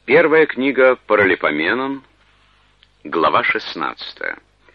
Первая книга Паралипоменон, глава 16.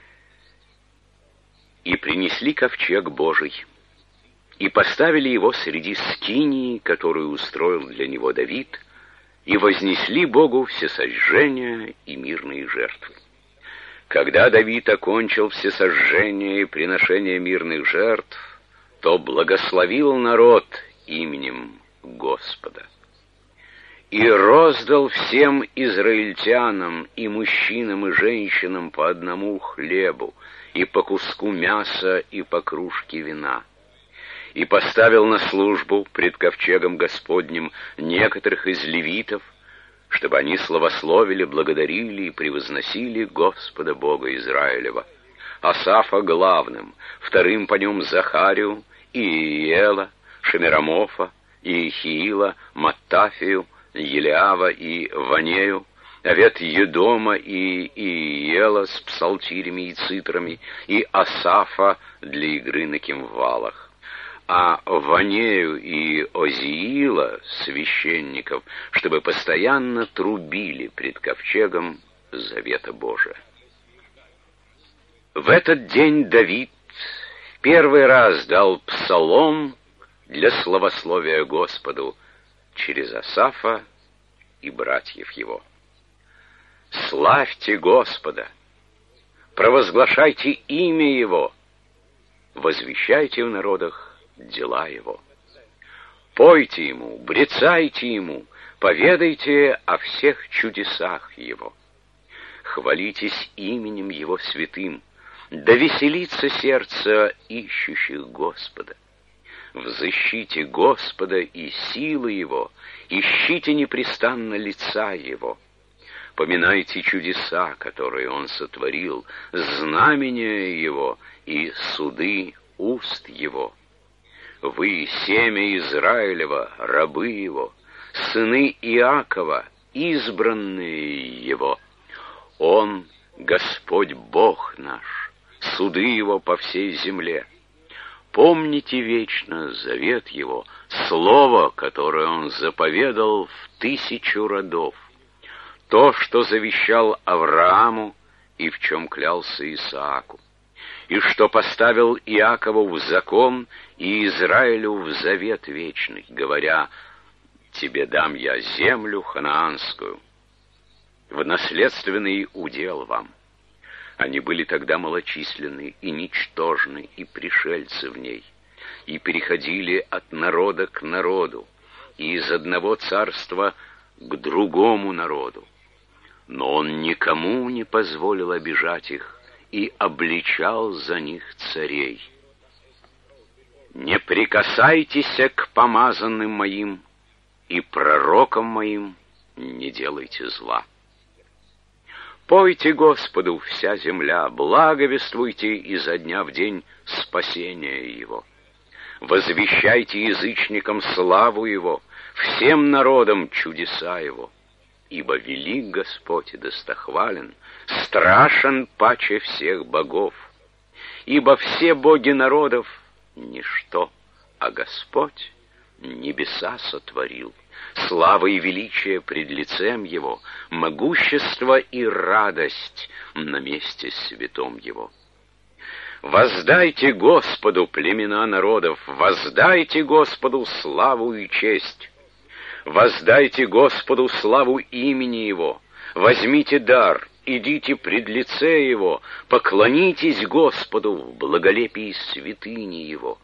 «И принесли ковчег Божий, и поставили его среди скинии, которую устроил для него Давид, и вознесли Богу всесожжения и мирные жертвы. Когда Давид окончил всесожжения и приношение мирных жертв, то благословил народ именем Господа. И роздал всем израильтянам, и мужчинам, и женщинам по одному хлебу, и по куску мяса, и по кружке вина. И поставил на службу пред ковчегом Господним некоторых из левитов, чтобы они славословили, благодарили и превозносили Господа Бога Израилева. Асафа главным, вторым по нем Захарию, и Иела, Шемирамофа, и Ихиила, Маттафию, Елиава и Ванею, Овет Едома и Иела с псалтирями и цитрами, и Асафа для игры на кимвалах. А Ванею и Озиила, священников, чтобы постоянно трубили пред ковчегом завета Божия. В этот день Давид первый раз дал псалом для славословия Господу через Асафа и братьев его. Славьте Господа, провозглашайте имя Его, возвещайте в народах дела Его. Пойте Ему, брецайте Ему, поведайте о всех чудесах Его. Хвалитесь именем Его святым, да веселится сердце ищущих Господа. Взыщите Господа и силы Его, ищите непрестанно лица Его. Поминайте чудеса, которые Он сотворил, знамения Его и суды уст Его. Вы, семя Израилева, рабы Его, сыны Иакова, избранные Его. Он, Господь Бог наш, суды Его по всей земле. Помните вечно завет Его, слово, которое Он заповедал в 1000 родов, то, что завещал Аврааму и в чем клялся Исааку, и что поставил Иакову в закон и Израилю в завет вечный, говоря: «Тебе дам я землю ханаанскую, в наследственный удел вам». Они были тогда малочисленны и ничтожны, и пришельцы в ней, и переходили от народа к народу, и из одного царства к другому народу. Но он никому не позволил обижать их и обличал за них царей. «Не прикасайтесь к помазанным моим, и пророкам моим не делайте зла». Пойте Господу вся земля, благовествуйте изо дня в день спасение Его. Возвещайте язычникам славу Его, всем народам чудеса Его. Ибо велик Господь и достохвален, страшен паче всех богов. Ибо все боги народов — ничто, а Господь небеса сотворил. Слава и величие пред лицем Его, могущество и радость на месте святом Его. Воздайте Господу, племена народов, воздайте Господу славу и честь. Воздайте Господу славу имени Его, возьмите дар, идите пред лице Его, поклонитесь Господу в благолепии святыни Его.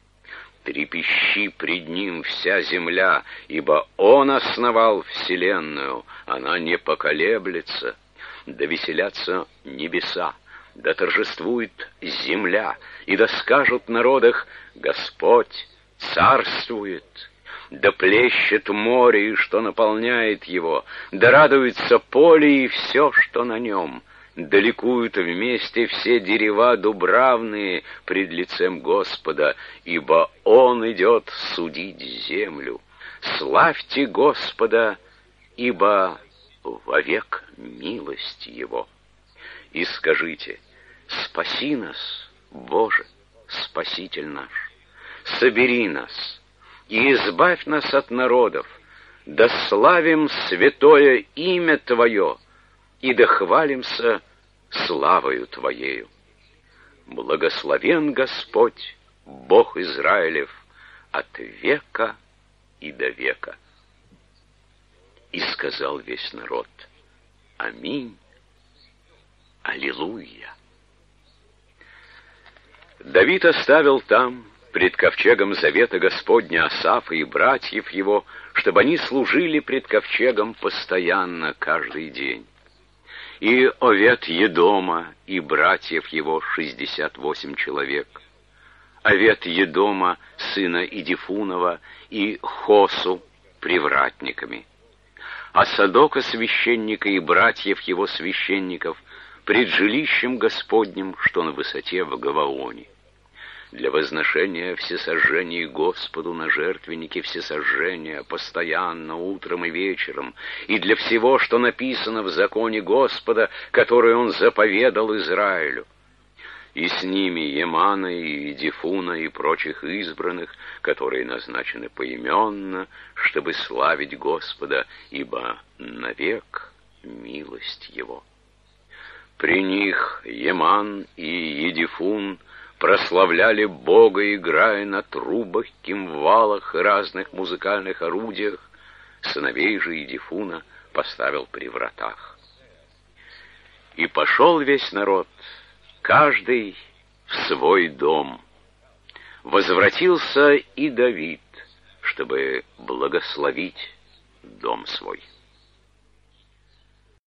Трепещи пред Ним вся земля, ибо Он основал вселенную, она не поколеблется. Да веселятся небеса, да торжествует земля, и да скажут в народах: Господь царствует. Да плещет море, и что наполняет его, да радуется поле и все, что на нем. Да ликуют вместе все дерева дубравные пред лицем Господа, ибо Он идет судить землю. Славьте Господа, ибо вовек милость Его. И скажите: спаси нас, Боже, Спаситель наш, собери нас и избавь нас от народов, да славим святое имя Твое, и да хвалимся славою Твоею. Благословен Господь, Бог Израилев, от века и до века. И сказал весь народ: аминь, аллилуйя. Давид оставил там, пред ковчегом завета Господня, Асафа и братьев его, чтобы они служили пред ковчегом постоянно, каждый день. И Овед-Едома и братьев его 68 человек. Овед-Едома, сына Идифунова, и Хосу привратниками. А Садока священника и братьев его священников пред жилищем Господним, что на высоте в Гаваоне, для возношения всесожжений Господу на жертвеннике всесожжения постоянно, утром и вечером, и для всего, что написано в законе Господа, который Он заповедал Израилю. И с ними Емана и Идифуна и прочих избранных, которые назначены поименно, чтобы славить Господа, ибо навек милость Его. При них Еман и Едифун прославляли Бога, играя на трубах, кимвалах и разных музыкальных орудиях. Сыновей же Едифуна поставил при вратах. И пошел весь народ, каждый в свой дом. Возвратился и Давид, чтобы благословить дом свой.